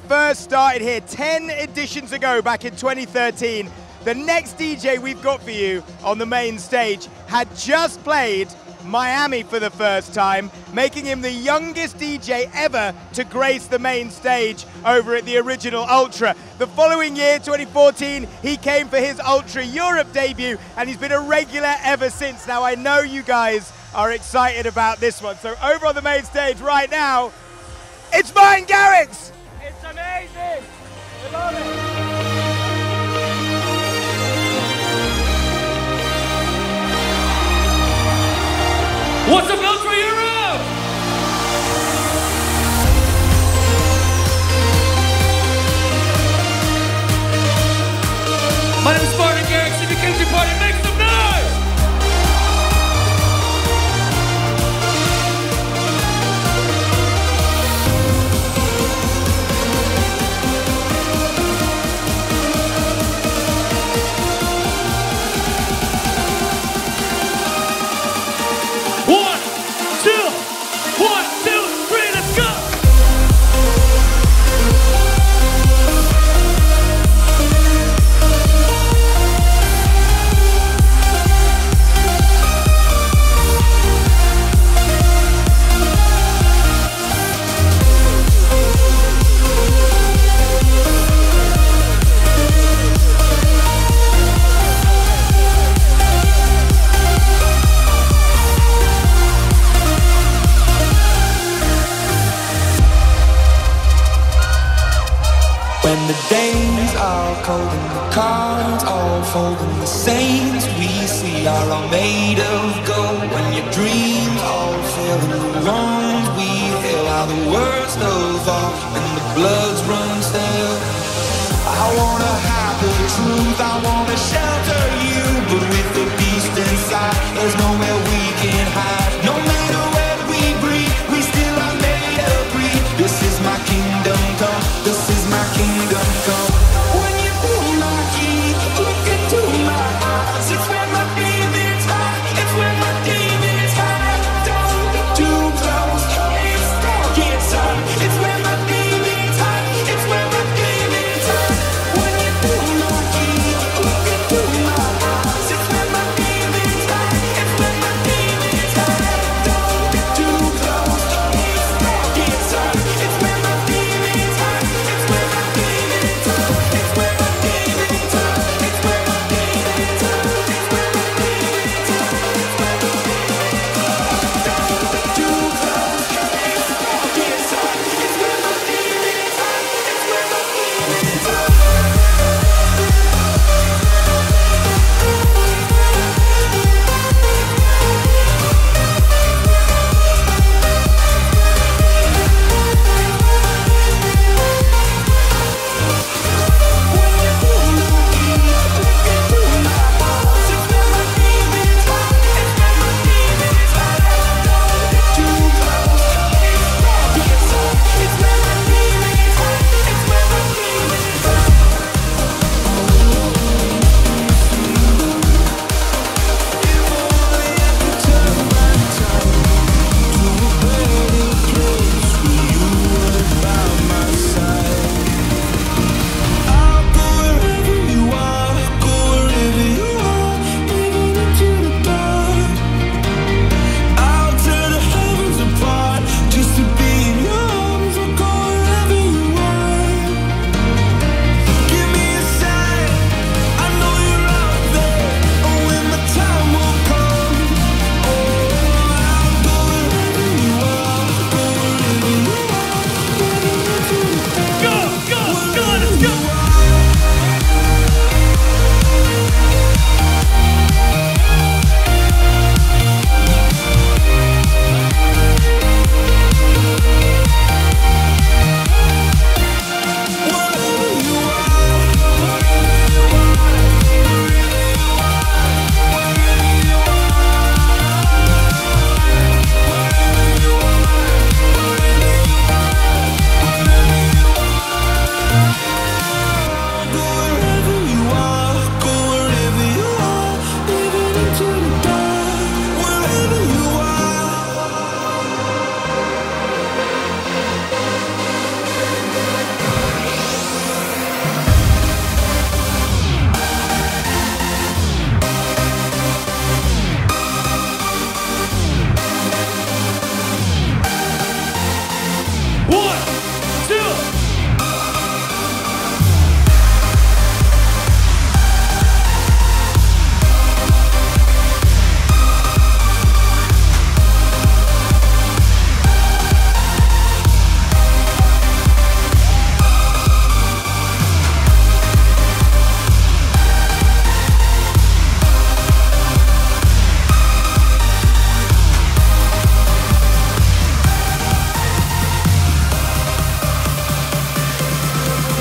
first started here 10 editions ago back in 2013. The next DJ we've got for you on the main stage had just played Miami for the first time, making him the youngest DJ ever to grace the main stage over at the original Ultra. The following year, 2014, he came for his Ultra Europe debut, and he's been a regular ever since. Now, I know you guys are excited about this one. So over on the main stage right now, it's Martin Garrix! It's amazing! We love it! What's up, Ultra Europe? My name is Martin Garrix. If you came to your party, make some noise! When the days are cold and the cards all fold and the saints we see are all made of gold. When your dreams all fail and the wrongs we hail are the worst of all, and the bloods run stale. I wanna hide the truth, I wanna shelter you, but with the beast inside, there's nowhere we can hide. No matter where we breathe, we still are made of greed. This is my kingdom come, this is my kingdom come. When you pull my key, look into my eyes. It's where my demons hide, it's where my demons hide. Don't look too close, it's dark inside. It's where my demons hide, it's where my demons hide. When you pull my key, look into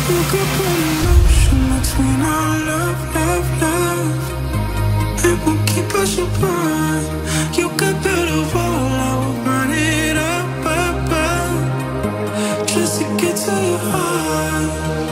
You could put an ocean between our love, love, love. It won't keep us apart. You could build a wall, I will burn it up, up, up, just to get to your heart.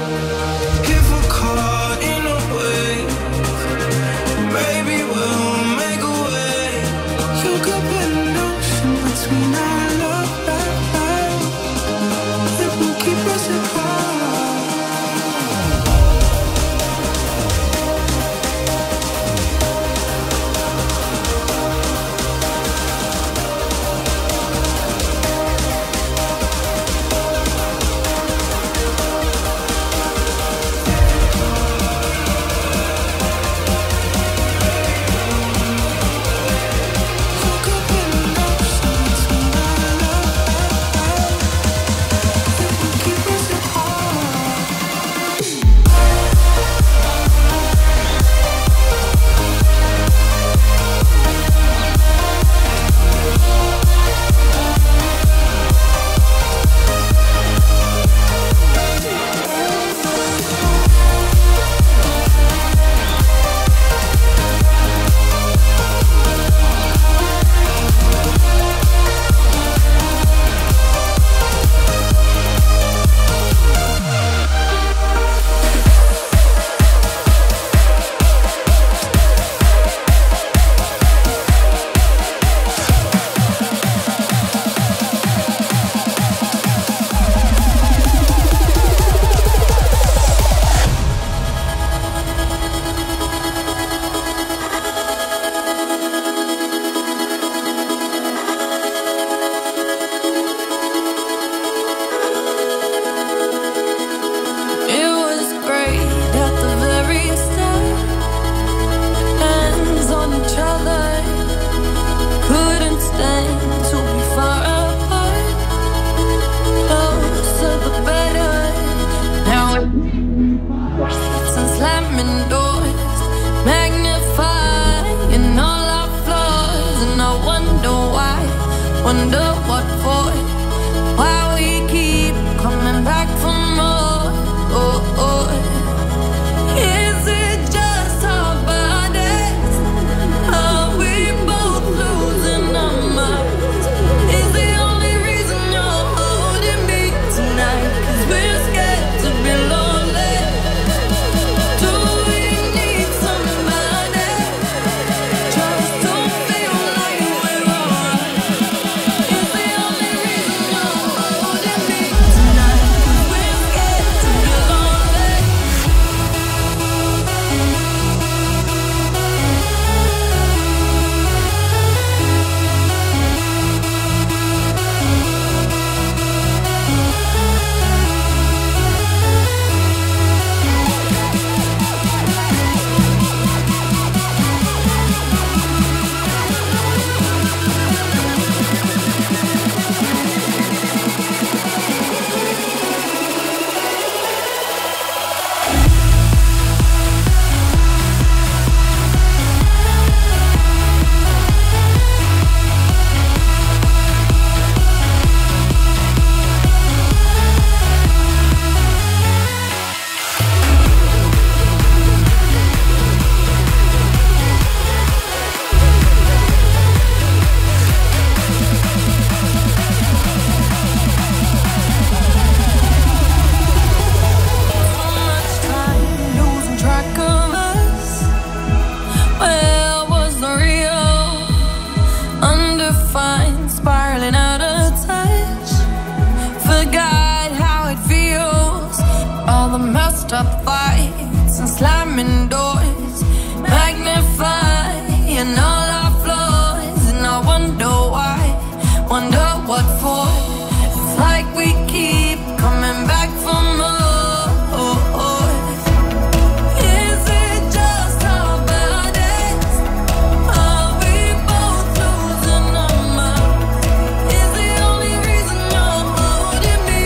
If we're caught in a wave, maybe we'll make a way. You could put an ocean between our love, love, love. It won't keep us apart.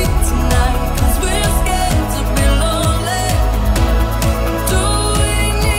Doing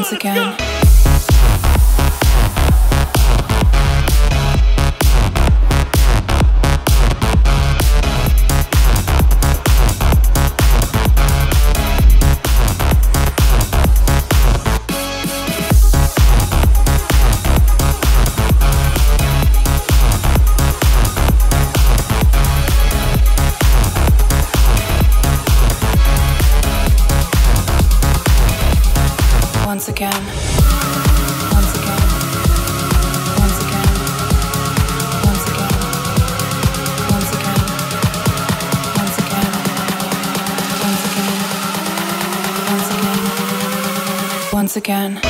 once again. Once again, once again, once again, once again, once again, once again, once again, once again, once again.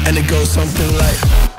And it goes something like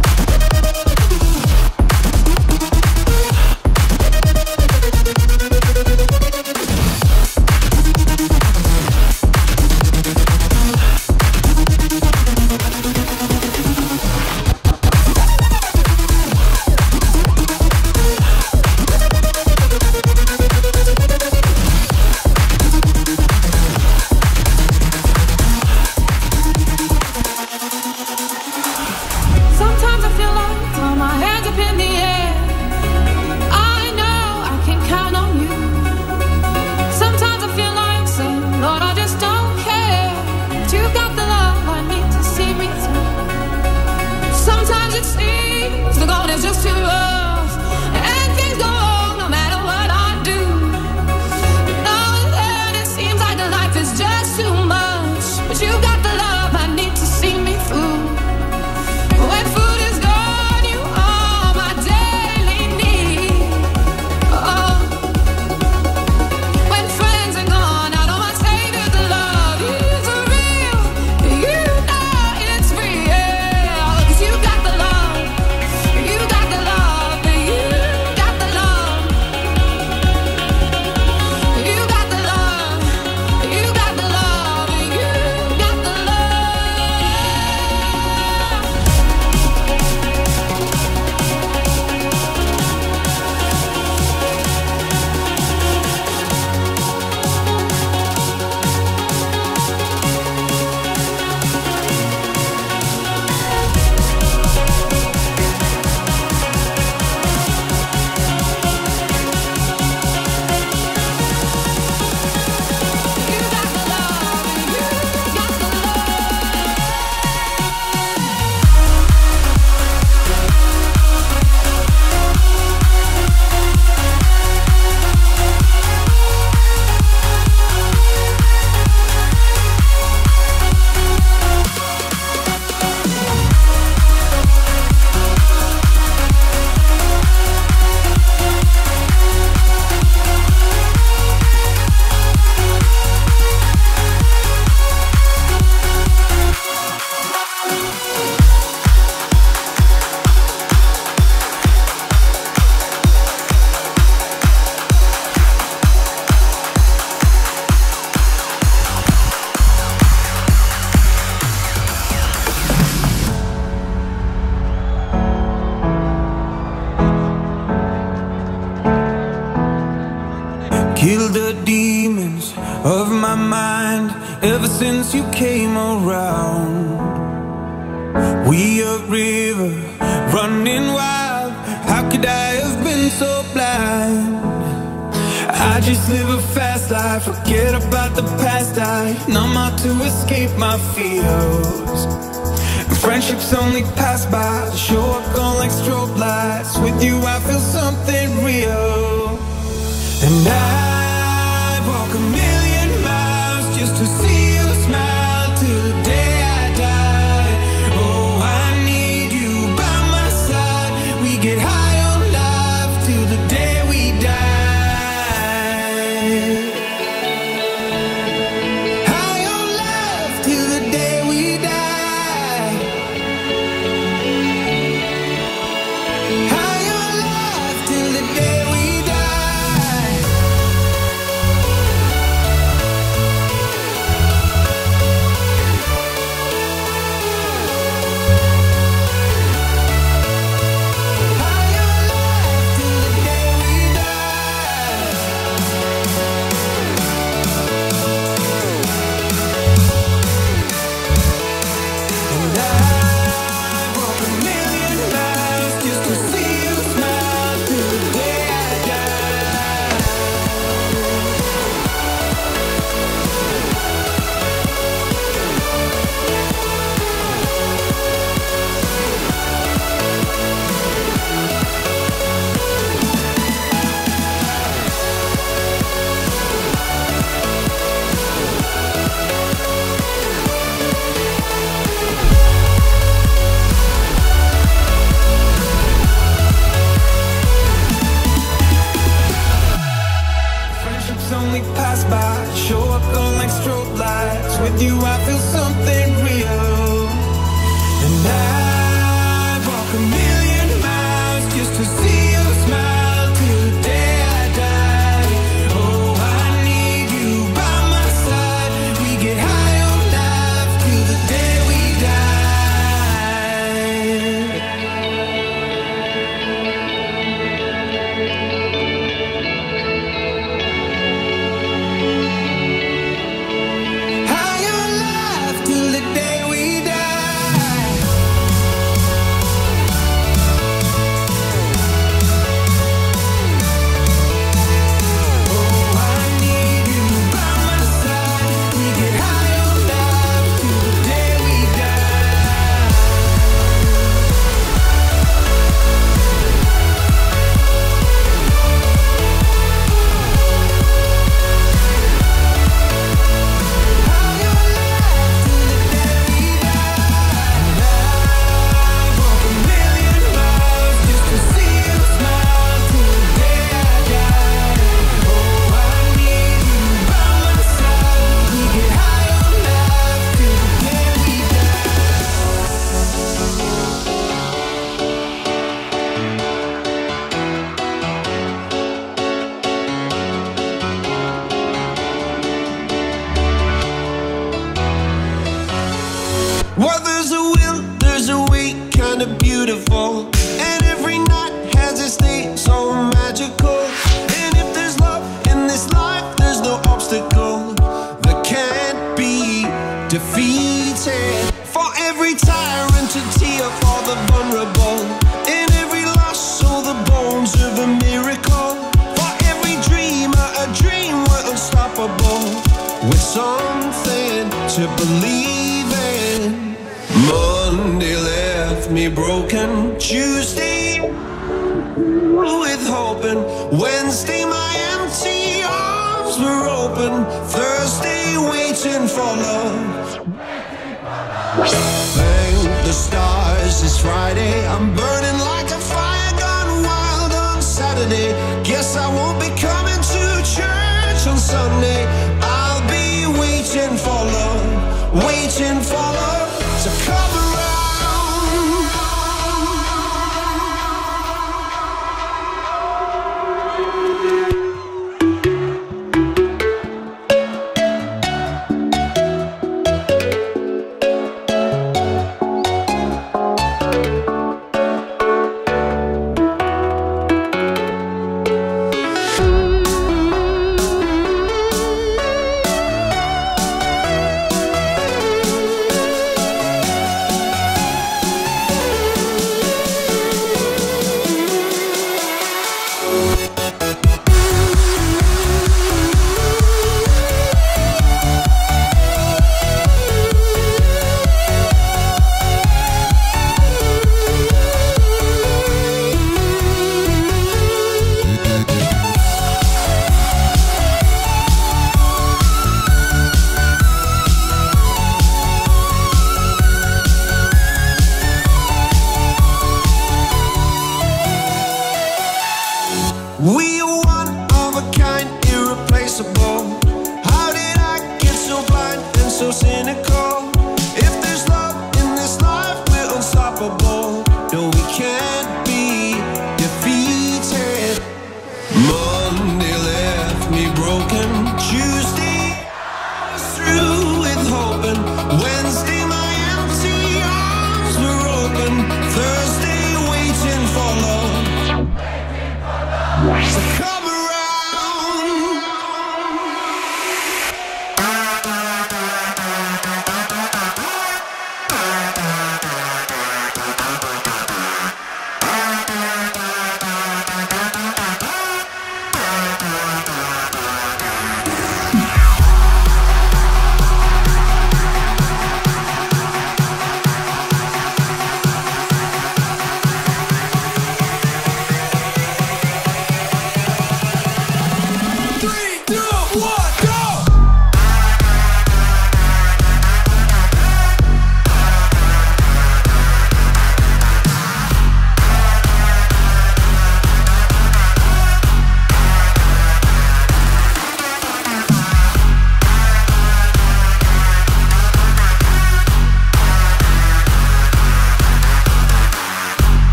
Kill the demons of my mind ever since you came around. We a river running wild. How could I have been so blind? I just live a fast life, forget about the past. I numb out to escape my fears. Friendships only pass by, show up gone like strobe lights. With you I feel something real. And I'd walk a million miles just to see you smile till the day I die. Oh, I need you by my side. We get high on life till the day we die. High on life till the day we die. High on life till the day we die. Only pass by, show up on like strobe lights. With you I feel something real. And I'd walk a million miles just to see you smile till the day I die. Oh, I need you by my side. We get high on life till the day we die. High on life till the day we die. Oh, I need you by my side. We get high on life till the day we die. High on life till the day we die. And I'd walk a million miles just to see you smile till the day I die. Oh, I need you by my side. We get high on life till the day we Well, there's a will, there's a way, kind of beautiful. And every night has its day so magical. And if there's love in this life, there's no obstacle that can't be defeated. For every tyrant, a tear for the vulnerable. In every loss, so the bones of a miracle. For every dreamer, a dream we're unstoppable. With something to believe in. Monday left me broken. Tuesday with hoping. Wednesday my empty arms were open. Thursday waiting for love. Thank the stars it's Friday. I'm burning like a fire gone wild on Saturday. Guess I won't be coming to church on Sunday. I'll be waiting for love, waiting for love to come around. We are one of a kind, irreplaceable. How did I get so blind and so cynical?